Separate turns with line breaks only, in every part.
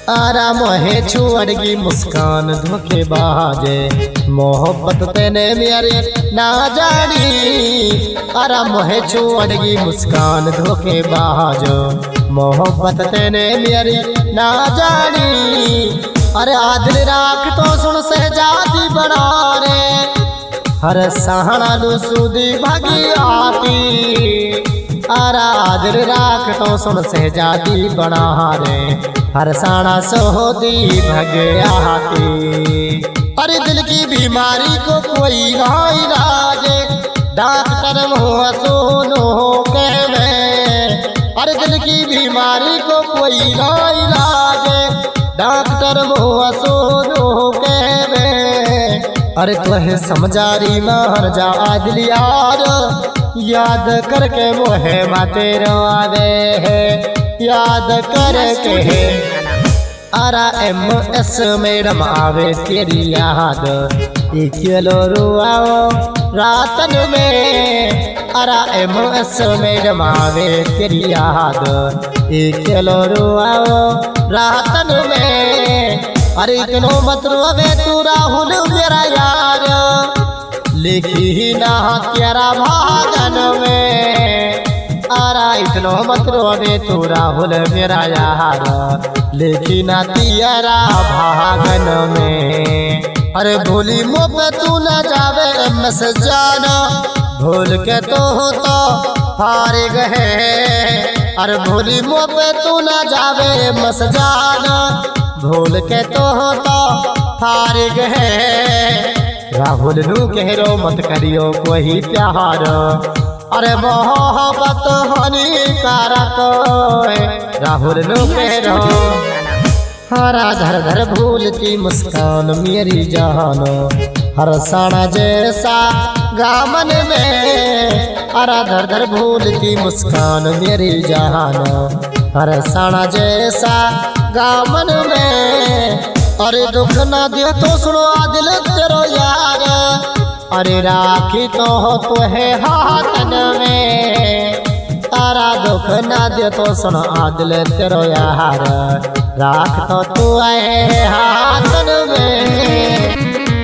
आरा मोहे छुअड़गी मुस्कान धोखेबाजे मोहब्बत तेने मेरी ना जानी। आरा मोहे छुअड़गी मुस्कान धोखेबाज मोहब्बत तेने मेरी ना जानी। अरे आदिल राख तो सुन सहजादी बना रे हर सहाना लुसूदी भागी आती। आरा दिल राख तो सुन सहजादी बना रे हर साना सोदी भगे आती। अरे दिल की बीमारी को कोई ना इलाज डॉक्टर मुँह सुनो के मैं। अरे दिल की बीमारी को कोई ना इलाज डॉक्टर मुँह सुनो के मैं। अरे तुहे समझारी मान जा आदिल यार याद करके मोहे माते रोआवे है याद करके। आरा MS मैडम आवे तेरी याद चलो रुआओ रातन में। आरा MS मैडम आवे तेरी याद चलो रुआओ रातन में। अरे इतनो मत रोवे तू राहुल मेरा यार लिखी ना तेरा भागन में। आरा इतनो मत रोवे तू राहुल मेरा यार लिखी ना तेरा भागन में। अरे भूली मुँह पे तू न जावे MS जाना भूल के तो हार गए। अरे भूली मुँह पे तू न जावे MS जाना भूल के तो हार गए। राहुल नू कहरो मत करियो कोई प्यार अरे मोहब्बत हानिकारक राहुल नू कहरो। हरा धर धर भूलती मुस्कान मेरी जान हर साना जैसा गामन में। हरा धर धर भूलती मुस्कान मेरी जान हर साना जैसा गामन में। अरे दुख ना दे तो सुनो आदिल तेरो यार अरे राखी तो हो है हाथन में। तारा दुख ना दे तो सुनो आदिल तेरो यार राख तो तू है हाथन में।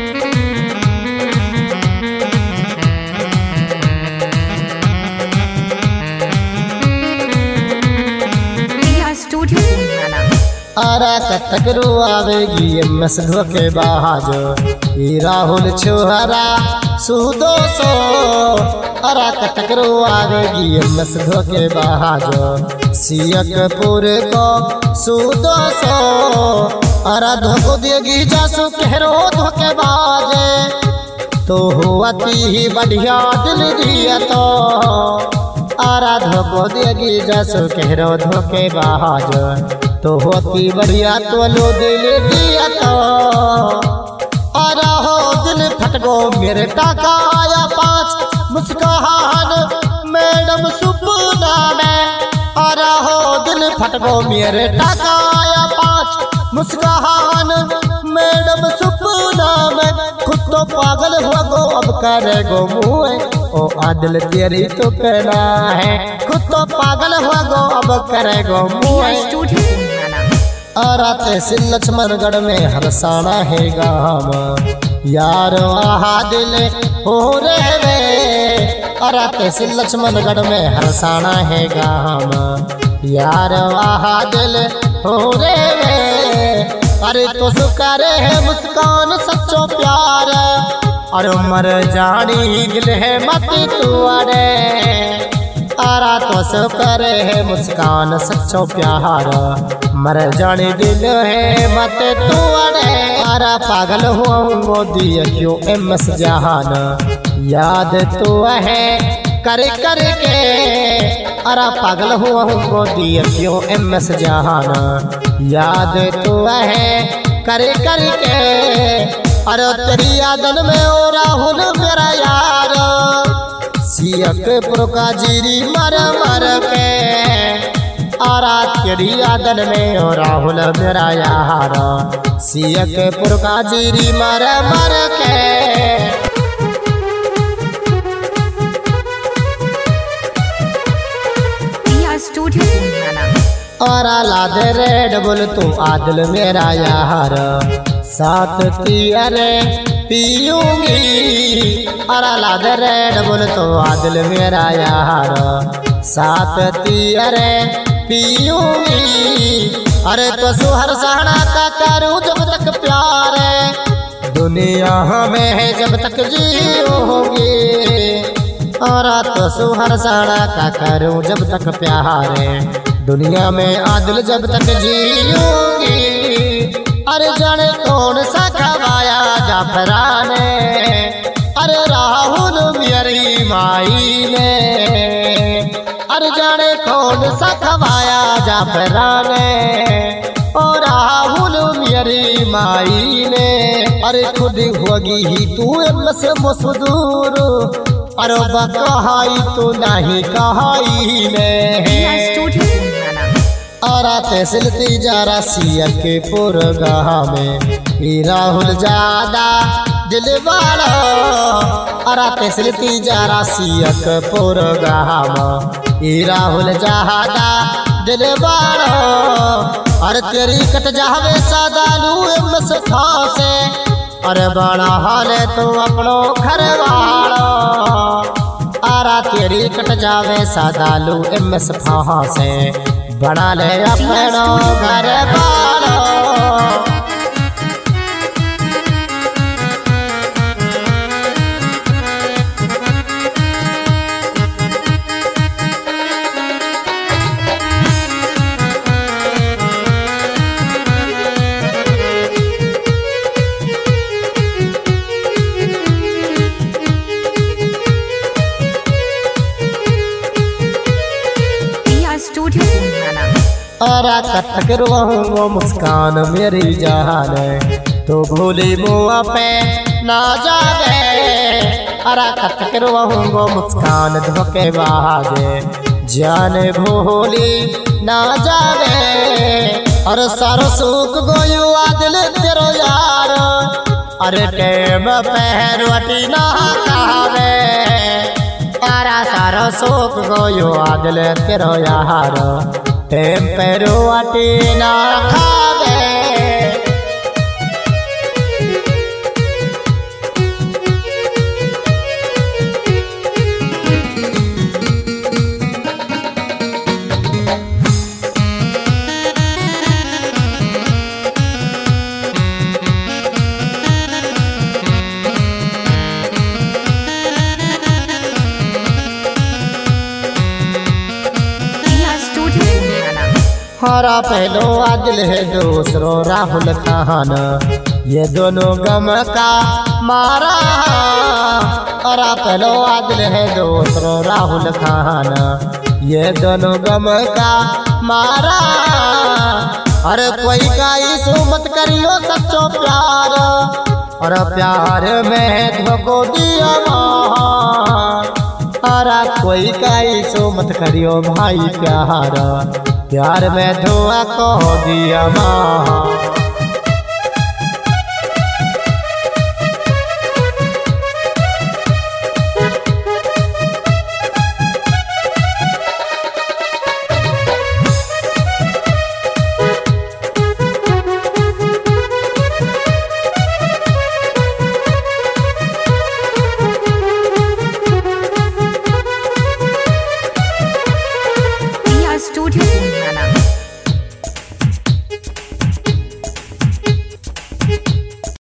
आरा कथक आवेगी MS धोखेबाज राहुल छोहरा सुदो सो। आरा कथक आवेगी MS धोखेबाज सियकपुर को सुदो सो। आरा धोखो देगी जासू कहरो धोखेबाज तो हुआती ही बढ़िया दिल दिया तो। आरा धोखो देगी जासू कहरो धोखेबाज तो होती बढ़िया तो लो दिल दिया तो। आरा हो दिल फटको मेरे टाका आया 5 मुस्कान मैडम सुपना में। आरा हो दिल फटको मेरे टाका आया 5 मुस्कान मैडम सुपना में। खुद तो पागल हुआ गो अब करेगो मुँह ओ आदिल तेरी तो कहना है। खुद तो पागल हुआ गो अब करेगो मुँह। आरा तहसील लक्ष्मणगढ़ में हरसाना है गाम यार आदिल हो रे वे। आरा तहसील लक्ष्मणगढ़ में हरसाना है गाम यार आदिल हो रे वे। अरे तो सुकारे है मुस्कान सच्चो प्यार अरे मर जानी दिल है मत तू अरे। आरा तो सुकारे है मुस्कान सच्चो प्यार मर जाने दिल है मत तू अरे। आरा पागल हुआ मोदी क्यों MS जहान याद तो है कर कर के। आरा पागल हुआ मोदी क्यों MS जहान याद तो है कर कर के। अरे तेरी यादन में ओ राहुल मेरा यार सियकपुर का जीरी मर मर के। आरा तेरी यादन में ओ राहुल मेरा यार सियकपुर का जीरी मर मर के।
स्टूडियो
और लादे रेड बुल तू आदिल मेरा यार साथ तियरे पीऊंगी। और लादे रेड बुल तू आदिल मेरा यार साथ तियरे पीऊंगी। अरे तो सुहर सहना का करूं जब तक प्यार है दुनिया में है जब तक जियोगी। और तो सुहर सहना का करूं जब तक प्यार है दुनिया में आदिल जब तक जियोगी। अरे जाने कौन सा खवाया जाफराने अरे राहुल मेरी माई ने। अरे जाने कौन सा खवाया जाफराने ओ राहुल मेरी माई ने। अरे खुद होगी ही तू हमसे मसदूर अरे बकहाई तू नहीं कहाई ने। और तहसीलती जा रसिया के पुरगाह में राहुल ज्यादा दिल वाला। और तहसीलती जा रसिया के पुरगाह में राहुल ज्यादा दिल वाला। और तेरी कट जावे सादालू एमस फांसे अरे बड़ा हाल तू अपनो घर वाला। आरा तेरी कट जावे सादालू एमस फांसे बना ले अपनो घर वाला। और कथक रोहूँ मुस्कान मेरी जान तो भूली मुँह पे ना जावे। और कथक रोहूँ मुस्कान धोखे बागे जान भूली ना जावे। और सारो सुख गोयू आदिल तेरो यार अरे टेम पे रोटी ना खावे। और सारो सुख गोयू आदिल तेरो यार टेम पे रोटी ना खावे। हरा पहलो आदिल है दूसरो राहुल खान ये दोनों गम का मारा। हरा पहलो आदिल है दूसरो राहुल खान ये दोनों गम का मारा। अरे कोई का इशू मत करियो सच्चो प्यार और प्यार में धोखो दिया मार। अरे कोई का इशू मत करियो भाई प्यार में धुआं को दिया माँ।